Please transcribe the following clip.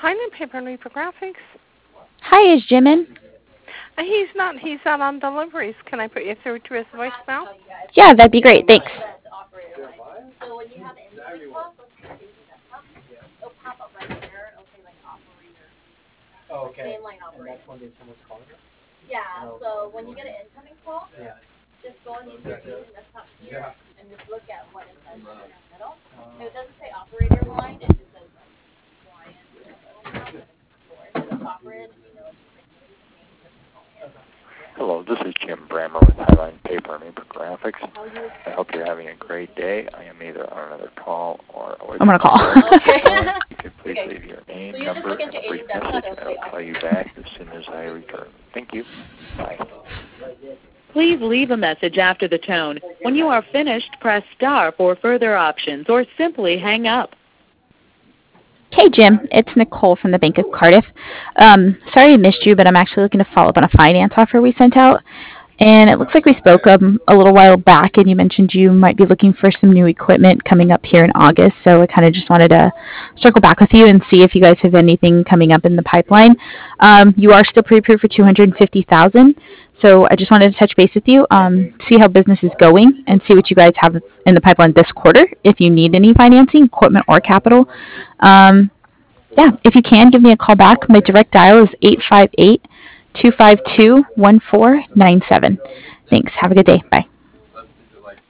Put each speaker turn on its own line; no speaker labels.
Highland Paper and Reprographics.
Hi, is Jim in?
He's not. He's out on deliveries. Can I put you through to his voicemail?
Yeah, that'd be great. Thanks.
Hello, this is Jim Brammer with Highline Paper and Reprographics. I hope you're having a great day. I am either on another call or away
I'm going to call.
If you could please leave your name, number, and a brief message, and I'll call you back as soon as I return. Thank you. Bye.
Please leave a message after the tone. When you are finished, press star for further options or simply hang up.
Hey, Jim. It's Nicole from the Bank of Cardiff. Sorry I missed you, but I'm actually looking to follow up on a finance offer we sent out. And it looks like we spoke a little while back, and you mentioned you might be looking for some new equipment coming up here in August. So I kind of just wanted to circle back with you and see if you guys have anything coming up in the pipeline. You are still pre-approved for $250,000. So I just wanted to touch base with you, see how business is going, and see what you guys have in the pipeline this quarter. If you need any financing, equipment, or capital. Yeah, if you can, give me a call back. My direct dial is 858-252-1497. Thanks. Have a good day. Bye.